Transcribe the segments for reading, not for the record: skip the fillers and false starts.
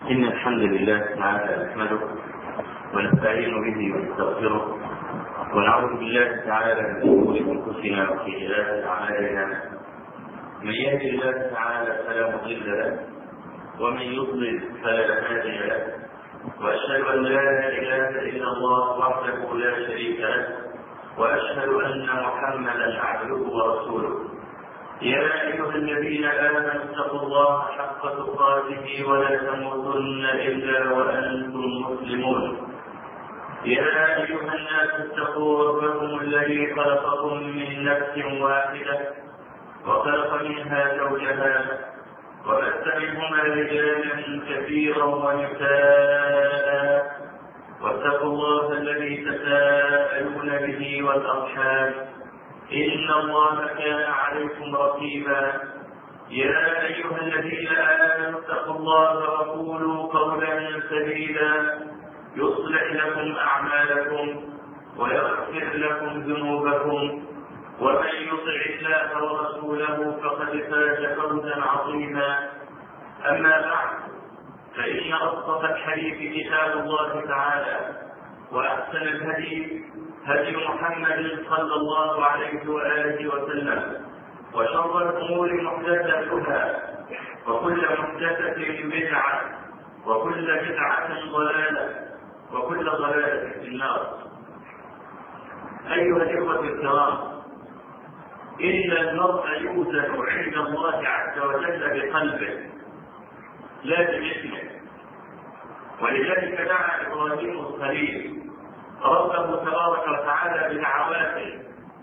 إن الحمد لله تعالى نحمده ونستعين به ونستغفره ونعوذ بالله تعالى من شرور أنفسنا وسيئات أعمالنا. من يهد الله تعالى فلا مضل له ومن يضلل فلا هادي له، وأشهد أن لا إله إلا الله وحده لا شريك له، وأشهد أن محمدا عبده ورسوله. يا أيها الذين آمنوا اتقوا الله حق تقاته ولا تموتن إلا وأنتم مسلمون. يا أيها الناس اتقوا ربكم الذي خلقكم من نفس واحدة وخلق منها زوجها وبث منهما رجالا كثيرا ونساء، واتقوا الله الذي تساءلون به والأرحام إن الله كان عليكم رقيبا. يا أيها الذين آمنوا اتقوا الله وقولوا قولا سديدا يصلح لكم أعمالكم ويغفر لكم ذنوبكم، ومن يطع الله ورسوله فقد فاز فوزا عظيما. أما بعد، فإن أصدق الحديث كتاب الله تعالى، وأحسن الهدي هدي محمد صلى الله عليه وآله وسلم، وشر الأمور محدثاتها، وكل محدثة بدعة، وكل بدعة ضلالة، وكل ضلالة في النار. أيها الإخوة الكرام، إن المرء يوزن عند الله عز وجل بقلبه لا بجسمه، ولذلك دعا إبراهيم الخليل ربه تبارك وتعالى بدعواته.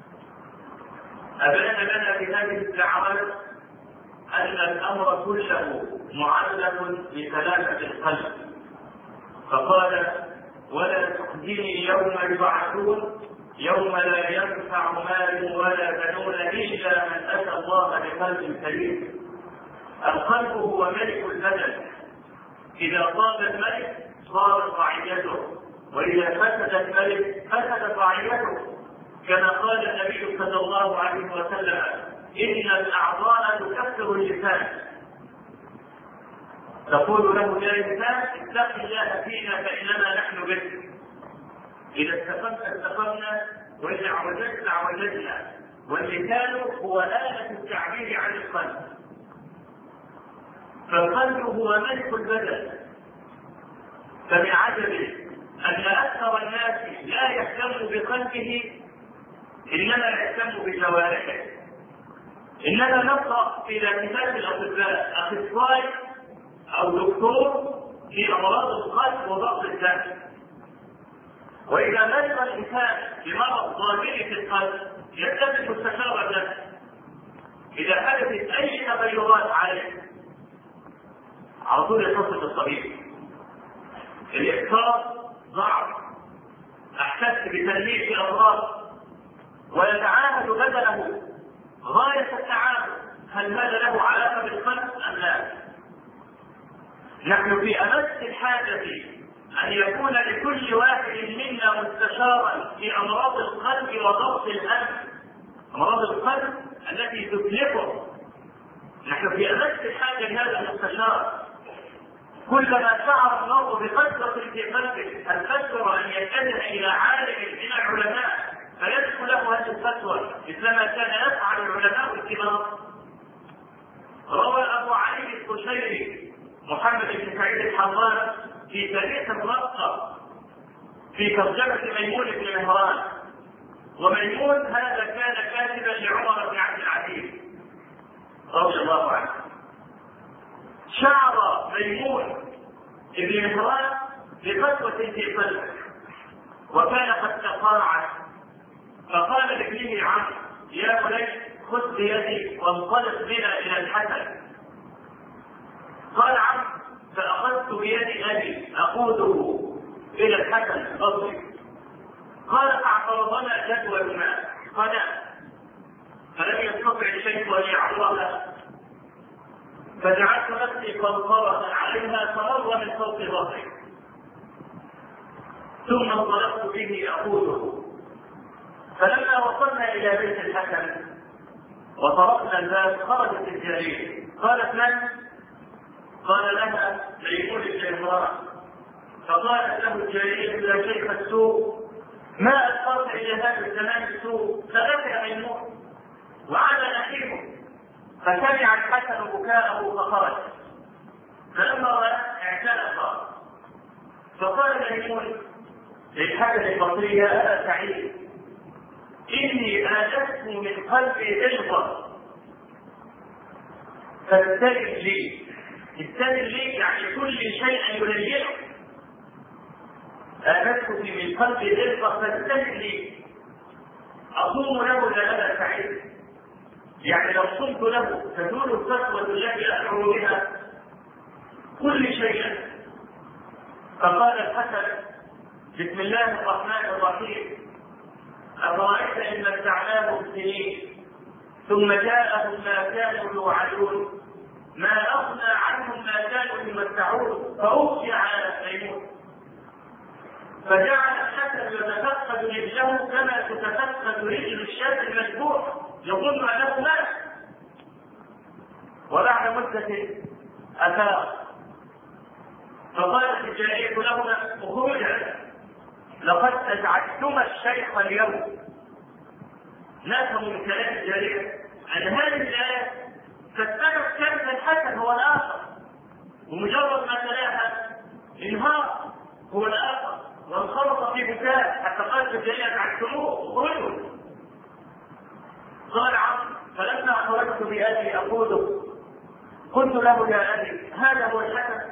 أبان لنا بهذه الدعوات أن الأمر كله معلق بسلامة القلب، فقال: ولا تخزني يوم يبعثون يوم لا ينفع مال ولا بنون إلا من أتى الله بقلب سليم. القلب هو ملك البدن، إذا طاب الملك صارت رعيته، وإذا فسد الملك فسدت رعيته، كما قال النبي صلى الله عليه وسلم: إن الأعضاء تكسر اللسان. تقول له يا لسان اتق الله فينا فإننا نحن بك. إذا استقمت استقمنا، وإذا عوججت عوججنا. واللسان هو آلة التعبير عن القلب، فالقلب هو ملك البدن. فمن عجب أن أكثر الناس لا يهتم بقلبه، إنما يهتم بجوارحه. إننا نقرأ في كتاب الأطباء أخصائي أو دكتور في أمراض القلب وضغط الدم، وإذا مرض الإنسان بمرض ظاهري في القلب يتخذ مستشار له. إذا حدثت أي تغيرات عليه على طول يتصل بالطبيب. الإكثار ضعف، أحسست بتنمية الأمراض، ويتعاهد بدنه غاية التعاهد. هل هذا له علاقة بالقلب أم لا؟ نحن في أمس الحاجة أن يكون لكل واحد منا مستشارا في أمراض القلب وضغط الأنف، أمراض القلب التي تتلفه. نحن في أمس الحاجة لهذا المستشار. كلما شعر المرء بقسوة في قلبه هل فكر أن يتجه إلى عالم من العلماء فيدخل له هذه الفتوى مثلما كان يفعل العلماء الكبار؟ روى أبو علي القشيري محمد بن سعيد الحضاري في تاريخ الرقة في ترجمة ميمون بن مهران، وميمون هذا كان كاتبا لعمر بن عبد العزيز رضي الله عنه. شعر ميمون بن مهران بقسوة في قلبه، وكان قد تقاعد، فقال لابنه عمرو: يا بني خذ بيدي وانطلق بنا إلى الحسن. قال عمرو: فأخذت بيد أبي أقوده إلى الحسن البصري. قال: فاعترضنا جدوى الماء قال، فلم يستطع الشيء أن يعبرها، فجعلت نفسي قنطرة عليها فمر من فوق ظهري، ثم انطلقت به أقوده. فلما وصلنا إلى بيت الحسن وطرقنا الباب خرجت الجارية. قالت: من؟ قال لها ميمون بن امرأة فقالت له الجارية يا شيخ السوء ما أدخلت إلى هذا الزمان السوء فبكى ميمون وعاد نحيبه فسمع الحسن بكاءه فخرج فلما رأى اعتنق فقال ميمون للحسن البصري يا أبا سعيد إني آنست من قلبي غلظة فاستجب لي استجب لي يعني كل شيء يلينه آنست من قلبي غلظة فاستجب لي أصوم له يا أبا سعيد يعني لو صمت له تزول الفتوى التي أدعو بها كل شيء. فقال الحسن بسم الله الرحمن الرحيم أرأيت إن متعناهم سنين ثم جاءهم ما كانوا يوعدون ما أغنى عنهم ما كانوا يمتعون فأغشي على ميمون فجعل الحسن يتفقد رجله كما تتفقد رجل الشاب المذبوح يظن أنه مات. وبعد مدة أفاق فقالت الجارية لهما اخرجا لقد أزعجتما الشيخ اليوم. نفهم من كلام الجارية أن هذه الآية فالسبب كان الحسن هو الآخر ومجرد ما تلاها انهار هو الآخر وانخرط في بكاء حتى قالت الجارية أزعجتموه اخرجوا. قال عمرو فلما خرجت بأبي أقوله قلت له يا أبي هذا هو الحسن؟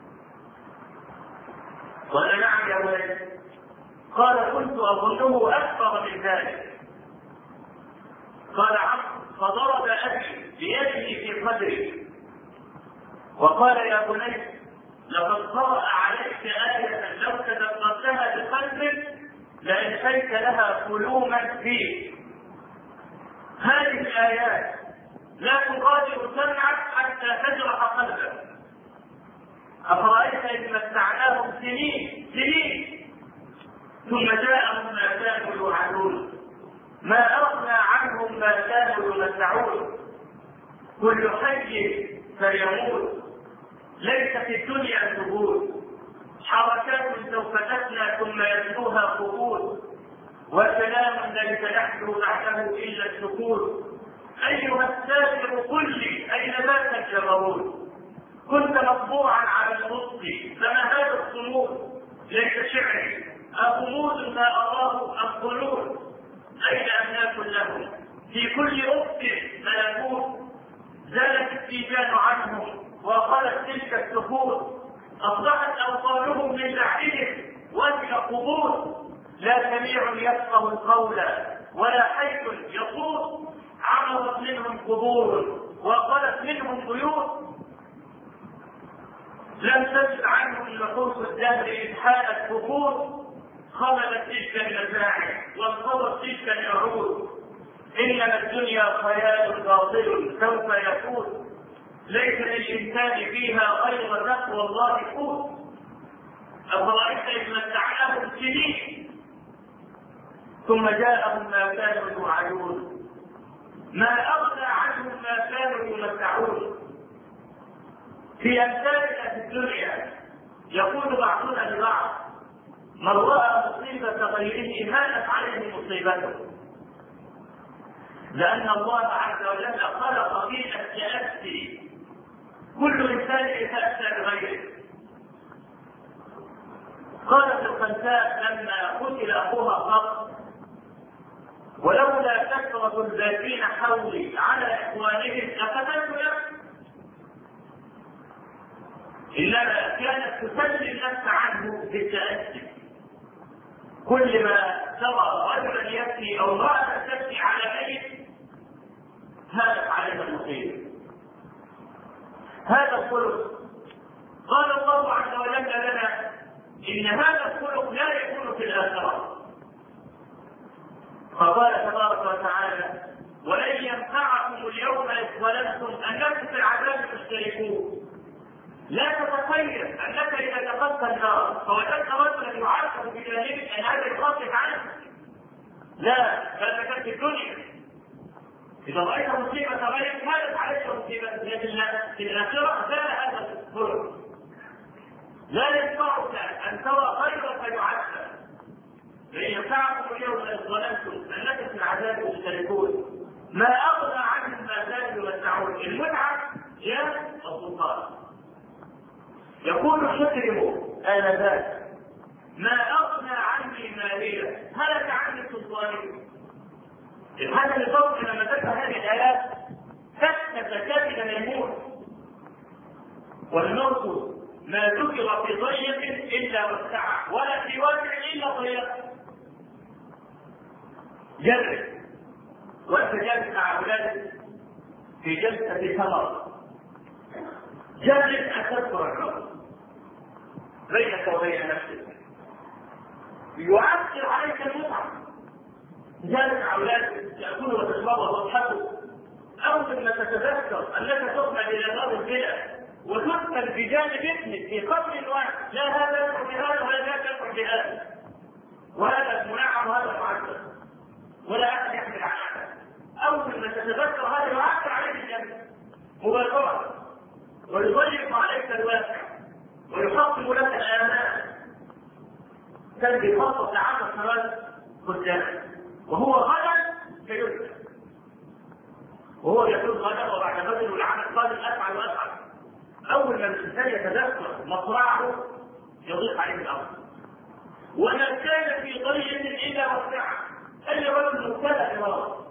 قال نعم يا ولد. قال كنت أظنه أكبر من ذلك. قال عمرو فضرب أبي بيده في صدري وقال يا بني لقد قرأ عليك آية لو تدبرتها بقلبك لألقيت لها كلوما فيك. هذه الآيات لا تغادر سمعك حتى تجرح قلبك. أفرأيت إن متعناهم سنين ثم جاءهم ما كانوا يوعدون ما أغنى عنهم ما كانوا يمتعون كل حي سيموت ليس في الدنيا ثبوت حركات سوف تفنى ثم يتلوها قبول وسلام ليس يحدو بعده إلا السكوت. أيها السافر قل لي أين مات الجبروت كنت مطبوعا على النطق فما هذا الصمود ليس شعري أغموض ما أراه الظلول أين أملاك لهم في كل أفق ملكوت زالت التيجان عنهم وقالت تلك السكوت أصبحت أوطانهم من بعدهم وجه قبور لا سميع يفقه القول ولا حي يصوت عمرت منهم قبور وقالت منهم بيوت لم تجد عنهم نفوس الدهر إذ حالت كفور خملت تلك المزاعم وانقضت تلك العروض إنما الدنيا خيال باطل سوف يفوت ليس للإنسان فيها غير تقوى الله فوت. أفرأيت إذ متعناهم سنين ثم جاءهم ما كانوا يوعدون ما أغنى عنهم ما كانوا يمتعون. في أمثالنا في الدنيا يقول بعضنا لبعض من رأى مصيبة غيره هانت عليه مصيبته لأن الله عز وجل خلق فينا التأسي كل إنسان يتأسى بغيره. قالت الخنساء لما قتل أخوها قط ولولا كثرة الباكين حولي على إخوانهم لقتلت نفسي إنما كانت تسلي النفس عنه بالتأسي. كل ما ترى رجلا يبكي أو امرأة تبكي على ميت هانت عليها المصيبة. هذا الخلق قال الله عز وجل لنا إن هذا الخلق لا يكون في الآخرة. فقال تبارك وتعالى ولن ينفعكم اليوم إذ ظلمتم أنكم في العذاب مشتركون. لا تتخيل أنك إذا دخلت النار فوجدت رجلا يعذب بجانبك أن هذا يخفف عنك. لا بل كانت في الدنيا إذا رأيت مصيبة غيرك هانت عليك مصيبة في الآخرة زال هذا الخلق. لا ينفعك أن ترى خيرا فيعذب، فإن ينفعكم اليوم إذ ظننتم أنكم في العذاب مشتركون ما أغنى عنهم ما كانوا يمتعون. المتعة هي السلطان. يقول المجرم آنذاك ما أغنى عني مالية هلك عني سلطاني. هذا الفرق لما ذكر هذه الآيات سكت كاملا يموت، والموت ما ذكر في ضيق إلا وسعه ولا في واسع إلا ضيق. جرب وأنت جالس مع أولادك في جلسة ثمر، جرب أن تذكر الرب بينك وبين نفسك، يؤثر عليك المتعة. جالس مع أولادك يأكلوا وتشربوا وتضحكوا، أول ما تتذكر أنك تخرج إلى دار البيئة وتدخل بجانب ابنك في قبر واحد، لا هذا يدخل بهذا ولا ذاك يدخل بهذا، وهذا منعم وهذا معذب ولا أحد يحمل عن أحد. أول ما تتذكر هذا يؤثر عليك الجنة مباشرة ويضيق عليك الواقع ويحطم لك الآمال. كان بيخطط ل10 سنوات قدام وهو غدا سيذكر، وهو يقول غدا وبعد غد والعمل قادم أفعل وأفعل. أول ما الإنسان يتذكر مصرعه يضيق عليه الأمر، وما كان في ضيق إلا وسعه. أي رجل مبتلى بمرض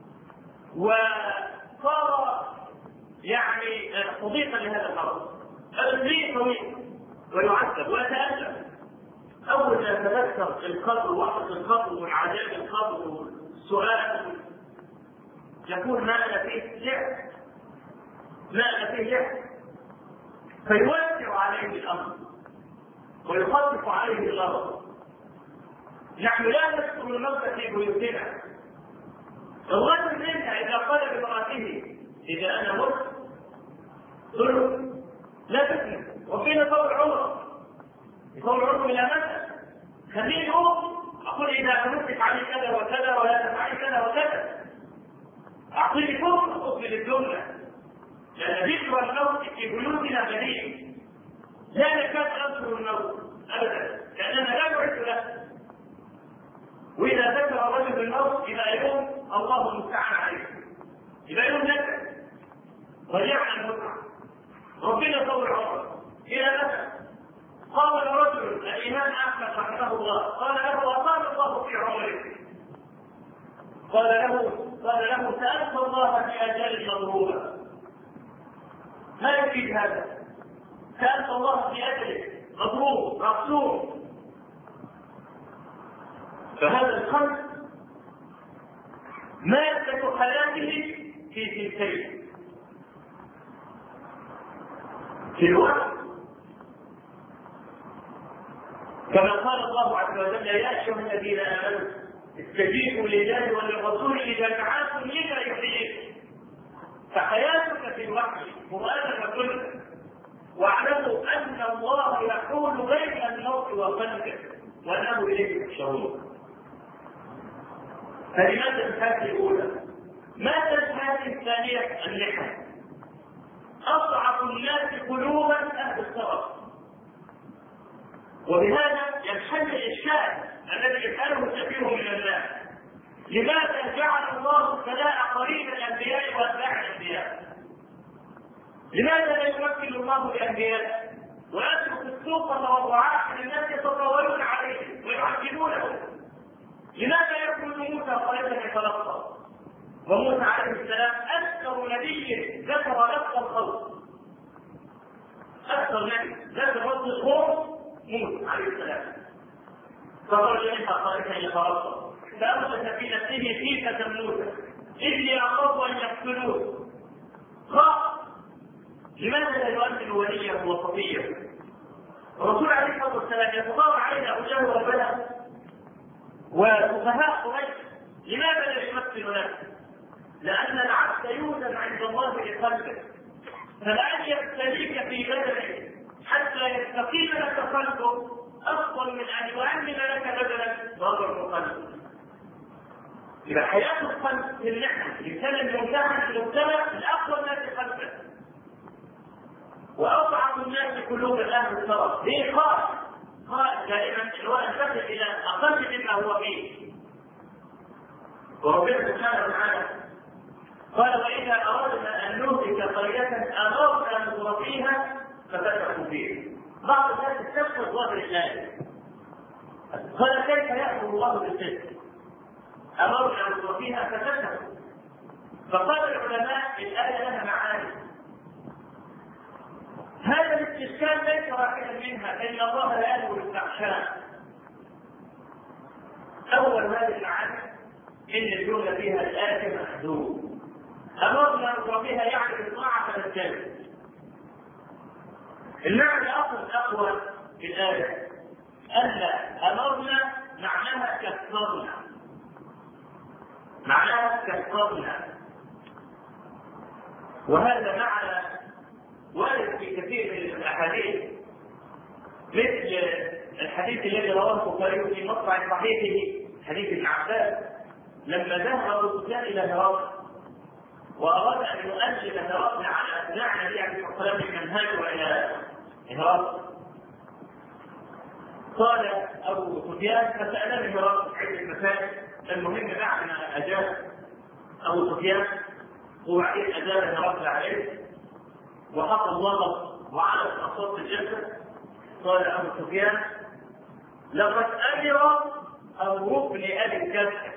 وصار يعني صديقا لهذا المرض، الرجل طويل ويعذب ويتألم. أول ما يتذكر القبر وحدة القبر والعذاب القبر والسؤال يقول ما أنا فيه لعب، ما أنا فيه لعب، فيوسع عليه الأمر ويخفف عليه الغرض. نحن لا نذكر الموت في بيوتنا. الرجل منا إذا قال بامرأته إذا أنا مت قل لا تثني وفينا طول عمر، يطول عمره إلى متى؟ خليني أقول إذا أمسك علي كذا وكذا ولا تفعلي كذا وكذا، أعطيني فرصة أقبل الجملة، لأن ذكر الموت في بيوتنا قليل، لا نكاد نذكر الموت أبدا لأننا لا نعد له. وإذا ذكر الرجل الموت إلى يوم الله المستعان عليه، إلى يوم نكد ضيعنا المتعة، ربنا طول عمره إلى متى؟ قال رجل الإمام أحمد رحمه الله قال له وقال الله في عمرك، قال له سألت الله في أجال مضروبة. ما يفيد هذا؟ سألت الله في أجله مضروب مقسوم. فهذا الخمس مادة حياته في تلكين في الوقت، كما قال الله عز وجل يا أيها الذين آمنوا استجيبوا لله وللرسول إذا دعاكم لما يحييكم. فحياتك في الوحي قرآنك كله، واعلموا أن الله يحول بين الموت وقلبك وأنه إليه تحشرون. فلماذا الحاجة الأولى؟ ماذا الحاجة الثانية؟ اللحم. أصعب الناس قلوبا أهل الصبر. وبهذا ينحل الإشكال الذي يسأله كثير من الناس: لماذا جعل الله الثناء قريب الأنبياء وأتباع الأنبياء؟ لماذا لا يمكن الله لأنبياء ويترك السوق والرعاة للناس يتطاولون عليه ويعجبونه؟ لماذا يكون موسى قريبا يتلقى؟ وموسى عليه السلام أكثر نبي ذكر لفظ الخوف، أكثر نبي ذكر لفظ الخوف موسى عليه السلام، فخرج منها قريبا يتلقى فأوجس في نفسه خيفة موسى إذ أخاف أن يقتلوه. خاف. لماذا لا يؤمن وليه وصفيه؟ الرسول عليه الصلاة والسلام يتضاء علينا أبو جهل وبلد وسفهاء قريش، لماذا لا يمثل نفسه؟ لأن العبد يوزن عند الله بقلبه، فلأن يبتليك في بدنك حتى يستقيم لك قلبه أفضل من أن يؤمن لك بدنك وضع قلبه. إذا حياة القلب في النعمة الإنسان الممتحن في المبتلى الأفضل الناس قلبه. وأصعب الناس قلوب أهل الثرى. ليه قال دائما هو ينتقل إلى أقل مما هو فيه. وربنا سبحانه وتعالى قال: وإذا أردنا أن نهلك قرية أمرنا مترفيها ففتحوا فيه. بعض الناس استشهد ظاهر الآية، قال: كيف يأمر الله بالقسط؟ أمرنا مترفيها ففتحوا. فقال العلماء: الآية لها معاني. هذا الاستشكال ليس واحدا منها، فإن الله لا يأمر بالفحشاء. أول هذه المعاني إن الجملة فيها الآية محدود. أمرنا مترفيها يعني بالطاعة فنجتنب. المعنى الأقوى في الآية أن أمرنا معناها كثرنا، وهذا معنى وارد في كثير من الأحاديث، مثل الحديث الذي رواه البخاري في مطلع صحيحه، حديث ابن عباس لما ذهب أبو سفيان إلى هرقل وأراد أن يؤجل هرقل على أتباع النبي عليه الصلاة والسلام من هاجر إلى هرقل. قال أبو سفيان فسألني هرقل عدة مسائل. المهم بعد ما أجاب أبو سفيان وبعدين أجاب هرقل عليه وحط الغضب وعلى أصوات الجسد، قال أبو سفيان: لقد أمر أمر ابن أبي الكبش،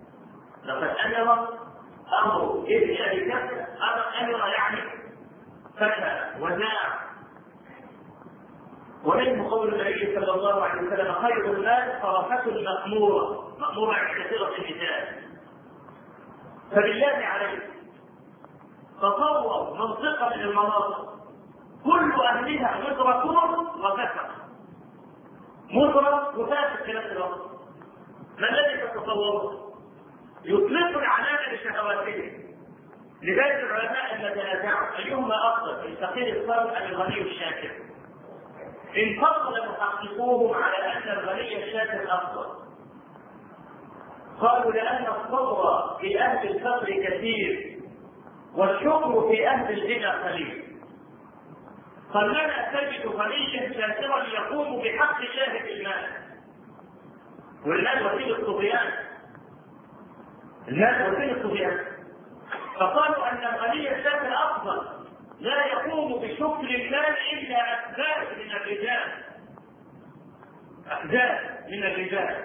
أمر يعني فتى وزاع. ومنه قول النبي صلى الله عليه وسلم: خير الناس صرافة مأمورة عند كثيرة النساء. فبالله عليك تصور منطقة من المناطق كل أهلها مدركون وكفر، مدرك وفاسد في نفس الوقت، ما الذي تتصوره؟ يطلق العنان لشهواتهم. لذلك العلماء لما تنازعوا أيهما أفضل، الفقير الصالح أم الغني الشاكر؟ انفصل محققوهم على أن الغني الشاكر أفضل. قالوا: لأن الصبر في أهل الفقر كثير والشكر في أهل الغنى قليل. فلنا تجد غنيا شاكرا يقوم بحق الله في المال، والمال وسيله الطغيان، فقالوا أن الغني الشاكر أفضل، لا يقوم بشكر المال إلا أحزاب من الرجال.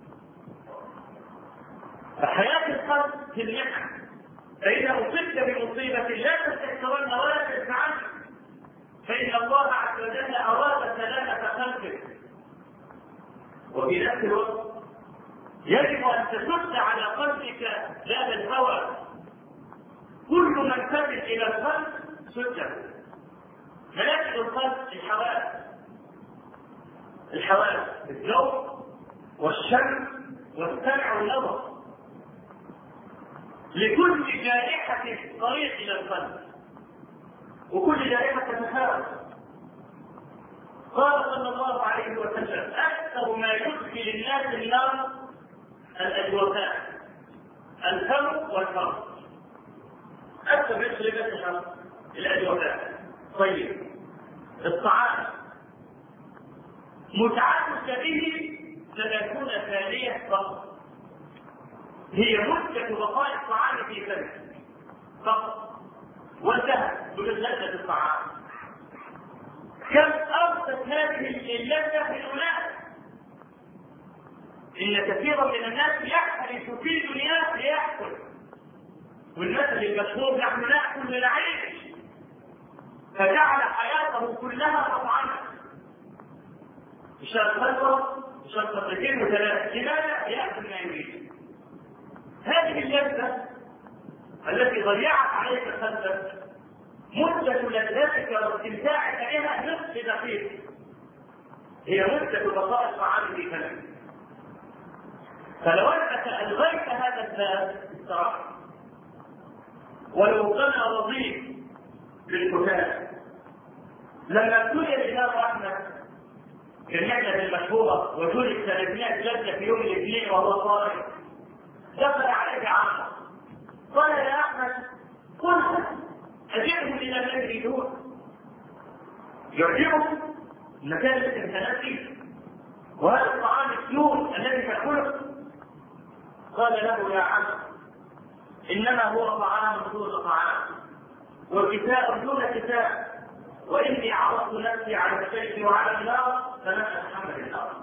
فحياة القلب في المحن، فإذا أصبت بمصيبة لا تستكثرن ولا تدفعن، فإن الله عز وجل أراد سلامة قلبك. وفي نفس الوقت يجب أن تسد على قلبك باب الهوى. كل من تمت إلى القلب سده. ملاك القلب الحواس الذوق والشم والسمع والنظر. لكل جارحة طريق إلى القلب، وكل جارحة تتفاوت. قال صلى الله عليه وسلم: أكثر ما يدخل الناس النار الأجوفان، الفم والفرج. أكثر ما يدخل الناس الأجوفان. طيب، الطعام متعدد به 30 ثانية فقط، هي مدة بقاء الطعام في فمك فقط، وانتهت بلذة الطعام. كم أرست هذه اللذة في الأولاد؟ إن كثيرا من الناس يحرص في دنياه ليأكل، والمثل المشهور: نحن نأكل لنعيش، فجعل حياته كلها مطعما. مشان فترة، مشان فترتين وثلاث، لماذا؟ يأكل ما يريد. هذه اللذة التي ضيعت عليك قلبك مدة لذاتك واستمتاعك بها نصف دقيقة، هي مدة بقاء الطعام في فمك. فلو أنك ألغيت هذا الباب استراحة، ولو كان رضيف بالكتاب. لما ابتلي الإمام أحمد بالمحنة المشهورة وجلد 300 جلدة في يوم الاثنين وهو صائم، دخل عليه عمرو قال: يا أحمد، قل أجئهم إلى ما يريدون. يعجبك المكان الذي انت فيه وهذا الطعام السور الذي تاكله؟ قال له يا عم انما هو طعام دون طعام وكتاب دون كتاب، واني عرضت نفسي على السيف وعلى النار فلن اتحمل النار.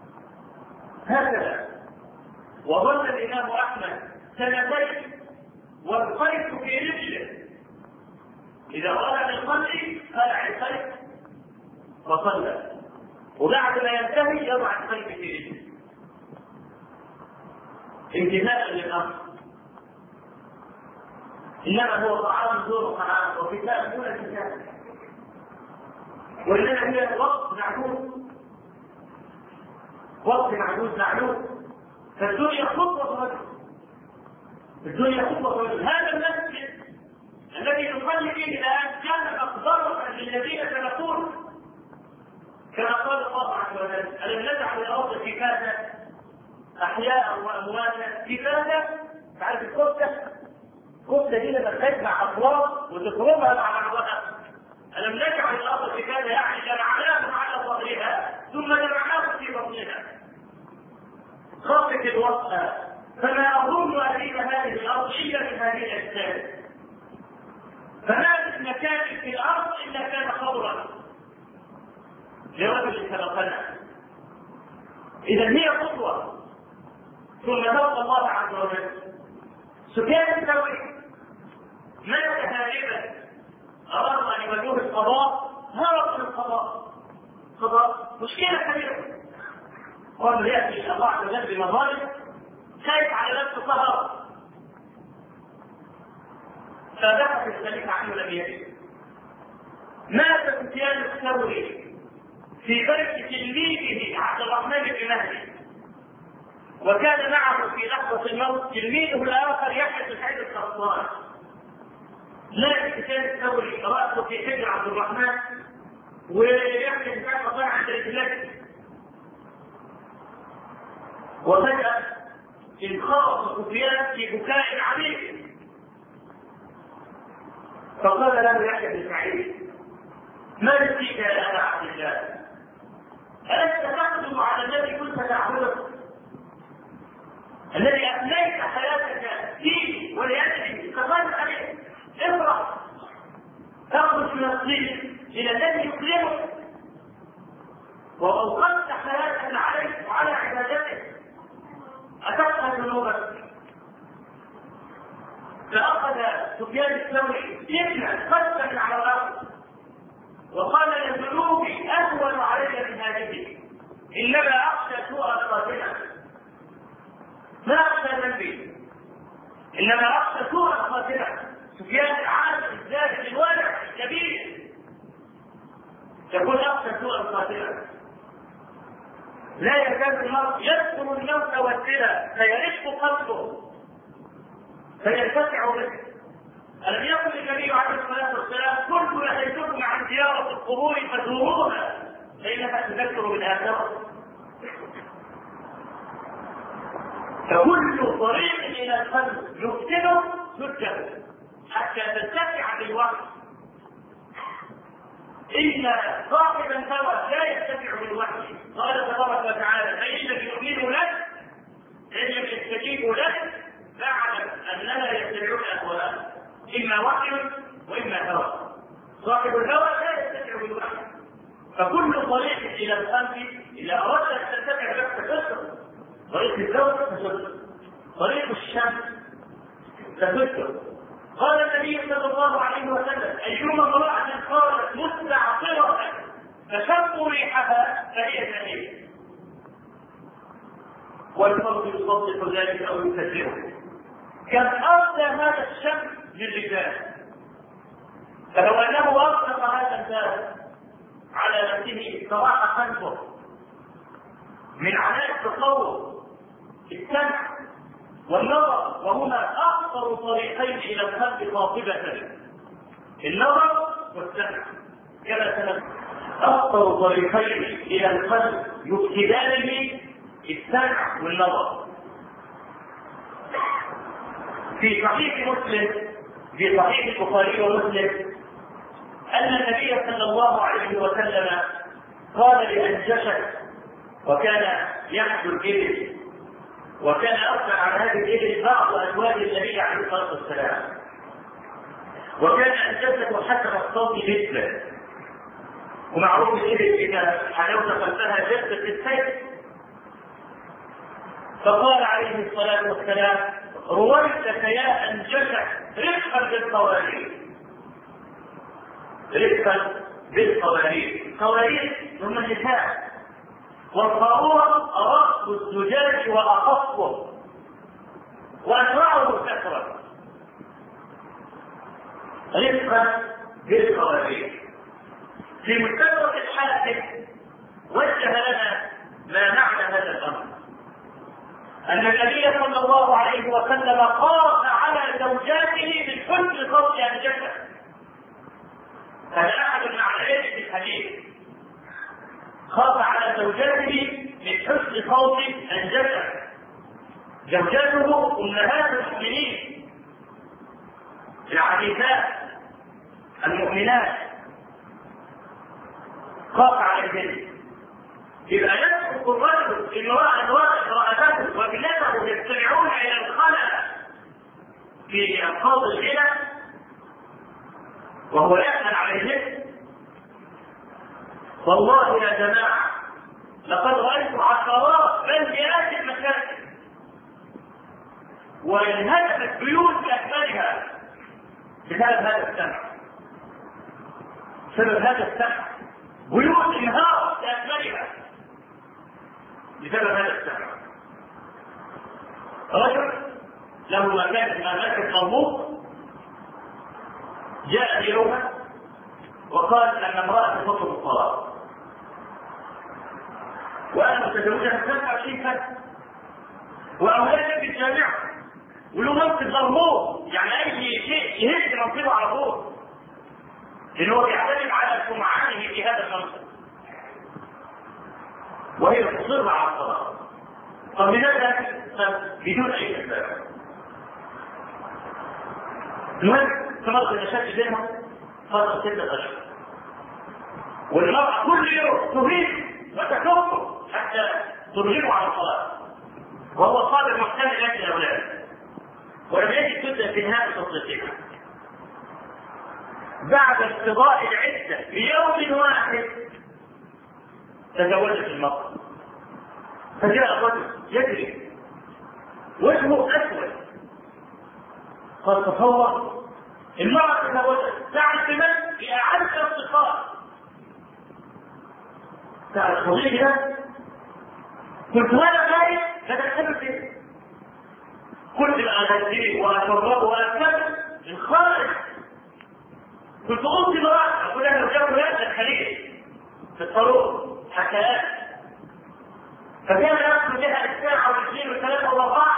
هكذا وظل الامام احمد سنتين والخيط في رجله، اذا اراد بالصلي خلع الخيط وصلى، وبعد ما ينتهي يضع الخيط في رجله امتثالا للامر. انما هو طعام دون طعام وكتاب دون كتاب، وانما هي وقت معدود فالدنيا خطوه رجل، هذا المسجد الذي نصلي فيه الان كان مقدرة للذين سنقول كما قال الله عز وجل: ألم نجعل الأرض كفاتا أحياء وأمواتا. كفاتا تعرف الكفتة دي لما تجمع أطراف وتضربها مع بعضها. ألم نجعل الأرض كفاتا يعني جمعناهم على ظهرها ثم جمعناهم في بطنها. خفت الوصفة فما أظن أريد هذه الأرض إلا من هذه الأجساد، فما من مكان في الأرض إلا كان خضرا لرجل سبقنا. إذا هي خطوة ثم توقع الله عز وجل. سفيان الثوري مات هاربا، أراد أن يواجه القضاء، هرب من قضاء مشكلة كبيرة، قال يأتي الله عز وجل بمظالم خايف على نفسه سهر، فبحث الخليفة عنه لم يجد. مات سفيان الثوري في بيت تلميذه عبد الرحمن بن مهدي، وكان معه في لحظة الموت تلميذه الآخر يحيى بن سعيد القطان. لا سفيان الثوري رأسه في حجر عبد الرحمن ويحيى بن سعيد القطان عند رجلته، وفجأة انخرط سفيان في بكاء عميق، فقال له يحيى بن سعيد: ما نسيت يا أبا عبد الله؟ ألست تقدم على الذي كنت تعبده، الذي أفنيت حياتك فيه ولأجله، كفرت عليه، افرح تخرج من الطين إلى الذي يكرمك، وأوقفت حياتك عليه وعلى عبادته، أتقى ذنوبك. فأخذ سفيان الثوري سجنا قسما على الأرض وقال: الذنوب أهون علي من هذه، إنما أخشى سوء الخاتمة، ما أخشى ذنبي إنما أخشى سوء الخاتمة. سفيان العالم الزاهد الوارع الكبير يقول: أخشى سوء الخاتمة. لا يزال المرء يذكر الموت والسلة فيرق قلبه فيرتفع به. ألم يقل النبي عليه الصلاة والسلام: كنت نهيتكم عن زيارة القبور فزوروها فإنها تذكر بالآخرة. فكل طريق إلى القلب يفتنه سجه حتى ترتفع بالوحي. إن صاحب الهوى لا يرتفع بالوحي. قال تبارك وتعالى: فإن يؤمنوا لك إن يستجيبوا لك فاعلم أننا يتبعون أهواءهم، إما وحي وإما هوى. صاحب الهوى لا يرتفع بالوحي. فكل طريق إلى القلب إذا أردت أن ترتفع لك تكسر. طريق الزوج تكسر، طريق الشمس تكسر. قال النبي صلى الله عليه وسلم: أيما امرأة قالت مستعطرة فشموا ريحها فهي جميلة. والفرد يصدق ذلك أو يكذبه. كم أرسى هذا الشمس للرجال، فلو أنه أطلق هذا الباب على نفسه استراح قلبه من عناء التصور السمع والنظر، وهما أخطر طريقين إلى القلب قاطبة، النظر والسمع. كما سنقول أخطر طريقين إلى القلب يفسدانه السمع والنظر. في صحيح مسلم، في صحيح البخاري ومسلم، أن النبي صلى الله عليه وسلم قال لأنجشة، وكان يحجو الإبل، وكان أرسل على هذه الإبل بعض أزواج النبي عليه الصلاة والسلام، وكان أنجشة حسن الصوت مثله، ومعروف الإبل إذا حلوت خلفها جذبت السيف. فقال عليه الصلاة والسلام: رويتك يا أنجشة رفقا بالقوارير. رفقا بالقوارير، قوارير هم النساء، والقارورة أرق الزجاج وأخفه وأنواعه كثرة. رفقا بالقوارير. في مستدرك الحاكم وجه لنا ما معنى هذا الأمر، أن النبي صلى الله عليه وسلم قاس على زوجاته بالحسن صوت أنجشة. هذا أحد المعنيين في الحديث، خاف على زوجاته من حسن صوت أنجشة. زوجاته أمهات المؤمنين العزيزات المؤمنات، خاف عليهن. إذا يترك الرجل امرأته وابنته يستمعون إلى الخلأ في ألفاظ الغنى وهو يسأل عليهن، والله يا جماعة لقد رأيت عشرات بل مئات المساجد وانهدمت بيوت بأكملها بسبب هذا السمع. بسبب هذا السمع بيوت انهارت بأكملها بسبب هذا السمع. رجل له مملكة مرموق جاء يوما وقال أن امرأة تطلب الطلاق، وأنا متزوجها 25 سنة وأولادي في الجامعة وله منصب مرموق، يعني أي شيء يهز منصبه على طول، لأنه هو يعتمد على سمعته في هذا المنصب، وهي تصر على الطلاق. طب لماذا؟ بدون أي أسباب. المهم استمرت المشاكل بينهم فترة 6 أشهر، والمرأة كل يوم تهين وتكفر حتى ترغبه على الطلاق، وهو صابر محتاج لأجل الأولاد، ولم يجد جدا في نهاية تصديقها. بعد انقضاء العدة بيوم واحد تزوجت المرأة، فجاء الرجل يجري وجهه أسود، قال تصور المرأة تزوجت، تعرف من؟ بأعز الصفات. تعرف صديقي ده؟ قلت هذا خايف فتدخل فيه، قلت أغذيه وأشربه وأكله الخارج. قلت قلت مرأة أقول لها لو جابوا هذا الخليل في الطرق حكايات، فكان يأخذ بها الساعة والاثنين والثلاثة والأربعة.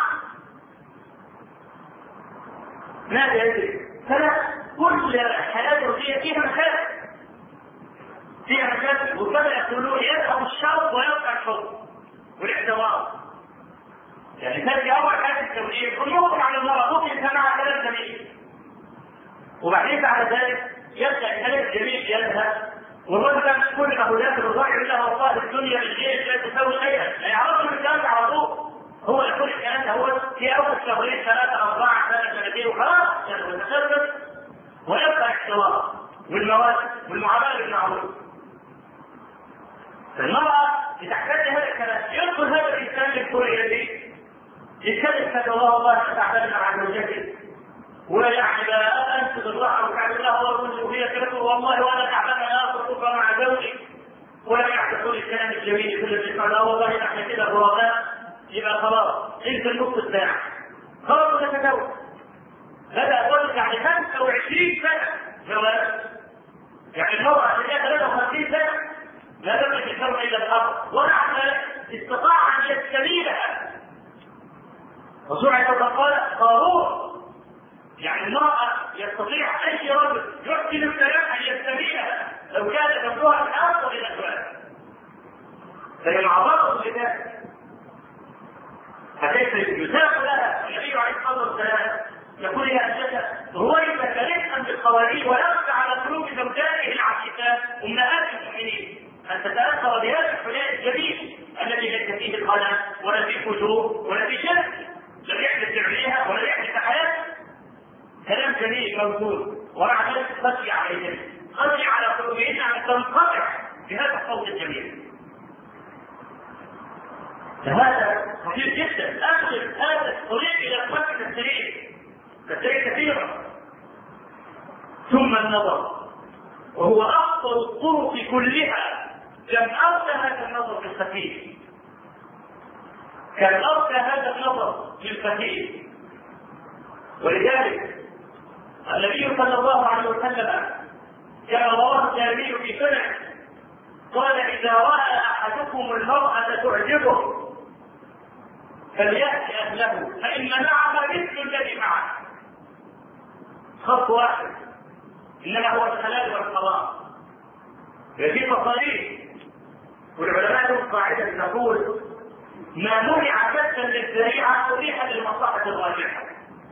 ماذا يدري؟ كل حياة الرجية فيها مشاكل، فيها مشاكل، وكما يقولون يذهب الشرط ويبقى الحب والاعتراض. يعني تأتي أول حاجة التوجيه يمكن على المرأة ممكن سماع كلام جميل، وبعدين بعد ذلك يبدأ كلام جميل يذهب، والرجل كل ما هو ياخذ الرأي إلا والله الدنيا الجيش لا تساوي شيئا، لا يعرفش الكلام على طول. هو يقول الكلام ده هو في أول شهرين 3 4 سنة 2 وخلاص يتشرد ويبقى احترام والمواد والمعاملة بالمعروف. فالمرأة تحتاج هذا الكلام، يدخل هذا الإنسان للكورية دي يتكلم كذا الله تعبان مع زوجته، ويعني لا أنت بالراحة وكعب الله ورسوله وهي كذا والله وأنا تعبان أنا أصدق مع زوجي، ولا يحدثون الكلام الجميل كل اللي قال والله نحن كده غرباء، يبقى خلاص انت النص الساعة خلاص نتزوج. بدأ الرجل يعني 25 سنة جواز، يعني المرأة اللي لها 53 سنة لا تملك الكون إلا الأرض، ورغم استطاع أن يستميلها. وسرعة الرقالة قارون، يعني المرأة يستطيع أي رجل يحسن الكلام أن يستميلها لو كان جنبها الأفضل الأزواج، فهي معضلة لذلك. فكيف يساق لها النبي عليه الصلاة والسلام يقول يا أنجشة رويتك رفقا بالقوارير ويبقى على قلوب زوجاتك هذه العفيفات امهات المؤمنين ان تتاثر بهذا الحلال الجميل الذي ليس فيه الغنى ولا فيه فجور ولا فيه شرك، لم يحدث فعلها ولا يحدث حياته، كلام جميل موجود، ومع ذلك خشي عليهم، خشي على قلوبهن ان تنقطع بهذا الصوت الجميل. فهذا خطير جدا. اخذ هذا الطريق الى الوقت السريع كثيرا. ثم النظر، وهو اخطر الطرق كلها. كم ارسى هذا النظر للخفيف، كم ارسى هذا النظر للخفيف. ولذلك النبي صلى الله عليه وسلم كما رواه الترمذي في سنن قال: اذا راى احدكم المراه تعجبه فليأتي أهله فإن معها مثل الذي معه. خط واحد، إنما هو الحلال والحرام. في تصاريح، والعلماء لهم قاعدة تقول: ما منع بثا للذريعة أبيح للمصلحة الراجحة.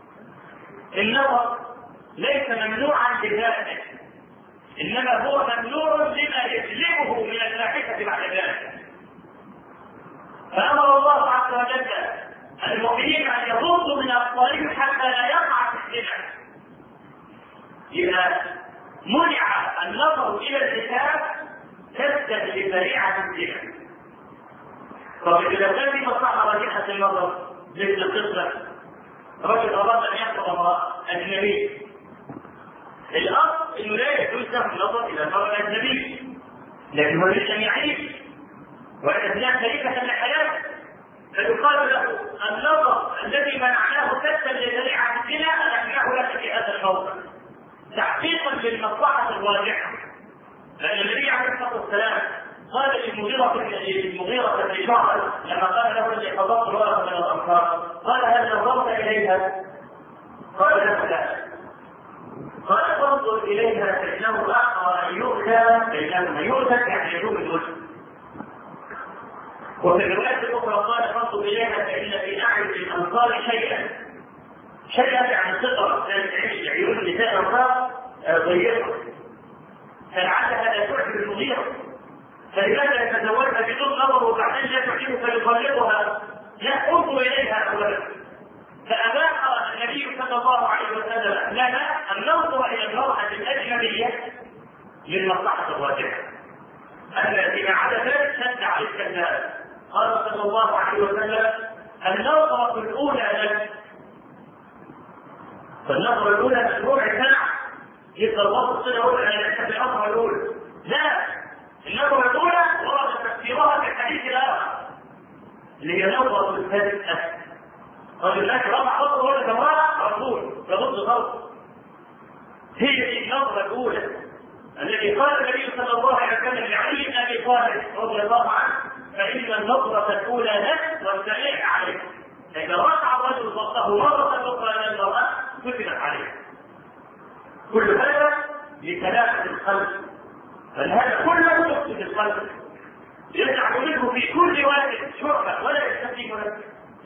النظر ليس ممنوعا بذاته، إنما هو ممنوع لما يجلبه من الفاحشة بعد ذلك. فأمر الله عز وجل المؤمنين أن يغضوا من أبصارهم حتى لا يقع في الزنا. إذا منع النظر إلى الكتاب تسد لذريعة الزنا. طب إذا كان في مصلحة راجحة النظر مثل القصة رجل أراد أن يخطب امرأة أجنبية، الأصل إنه لا يجوز له النظر إلى المرأة الأجنبية، لكن هو ليس يعيش ويتبنى شريكة لحياته، فيقال له: النظر الذي منعناه سدا لذريعة الزنا أنحناه لك في هذا الموضع تحقيقا للمصلحة الراجحة. لأن النبي عليه الصلاة والسلام قال للمغيرة بن شعبة لما قال له: الذي حضرت امرأة من الأنصار، قال: هل نظرت إليها؟ قال: لا. قال: فانظر إليها فإنه أحرى أن يؤتى يعني يدوم الوجه. وفي الرواية الأخرى قال: فانظر إليها فإن في أعين الأنصار شيئا يعني صغرا، عيون النساء الأنصار ضيقة، فلعلها لا تعجب المغيرة، فلماذا يتزوجها بدون نظر وبعدين لا تعجبه فيطلقها؟ لا، انظر إليها أولا. فأباح النبي صلى الله عليه وسلم لنا أن ننظر إلى المرأة الأجنبية للمصلحة الراجحة. أما فيما عدا ذلك شد عليك الكذاب. قال صلى الله عليه وسلم: النظرة الأولى لك. فالنظرة الأولى مشروع ساعة يبقى الوسط كده هو ليس بالنظرة الأولى، لا، النظرة الأولى ورد تفسيرها في الحديث الآخر اللي هي نظرة الفتاة. قال الناس رفع بصره ولا جماعة رسول يضد صوته. هي النظرة الأولى التي قال النبي صلى الله عليه وسلم لعلي بن أبي طالب رضي الله عنه: فإن النظرة الأولى لك والثانية عليك. إذا رفع الرجل بصره مرة أخرى إلى المرأة كتبت عليه. كل هذا لثلاثة الخلق، فهذا كله يفسد الخلق، يجعل منه في كل واحد شعبة ولا يستقيم نفسه.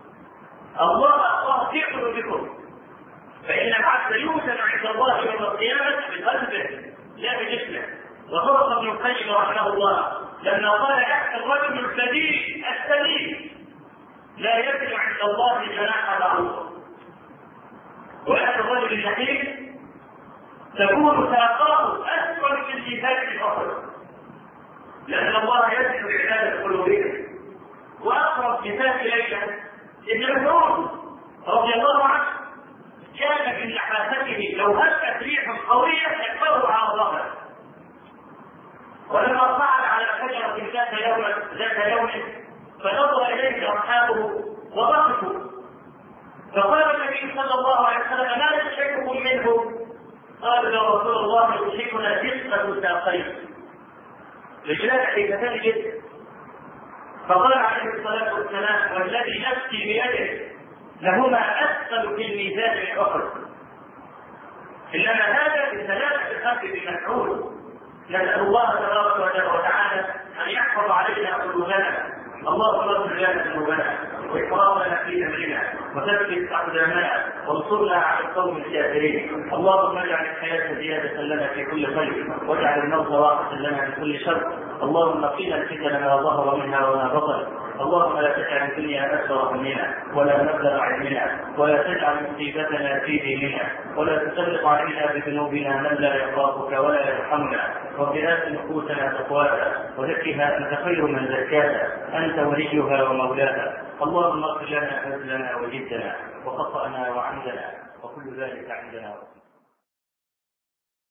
الله في قلوبكم، فإن العبد يوزن عند الله يوم القيامة بقلبه لا بجسمه. وصدق ابن القيم رحمه الله لما قال: يحكى الرجل السليم لا يزن عند الله جناح بعوضة، وهذا الرجل الحكيم تكون ساقاه أسفل من جبال الأرض، لأن الله يزن بعبادة قلوبهم. وأقرب مثال إلينا ابن مسعود رضي الله عنه كان في نحاسته لو هبت ريح قوية تكبره على ظهره، ولما صعد على شجرة ذات يوم فنظر إليه أصحابه وضحكوا، فقال النبي صلى الله عليه وسلم: ما يشرككم منه؟ قالوا: يا رسول الله يشركنا جسمة ساقين، رجلان حديثتان جدا. فقال عليه الصلاة والسلام: والذي نفسي بيده لهما أثقل في الميزان من أحد. إنما هذا بثلاثة الخلق بمفعول. نسأل الله تبارك وتعالى أن يحفظ علينا قلوبنا. اللهم اغفر لنا ذنوبنا وإكرامنا في أمرنا. وثبت أقدامنا وانصرنا على القوم الكافرين. اللهم اجعل الحياة زيادة لنا في كل خير واجعل الموت راحة لنا من كل شر. اللهم قنا الفتن ما ظهر منها وما بطن. اللهم لا تجعل الدنيا أكبر همنا ولا مبلغ علمنا ولا تجعل مصيبتنا في ديننا ولا تسلط علينا بذنوبنا من لا يخافك ولا يرحمنا. رب آت نفوسنا تقواها وزكها أنت خير من زكاها أنت وليها ومولاها. اللهم اغفر لنا هزلنا وجدنا وخطأنا وعمدنا وكل ذلك عندنا.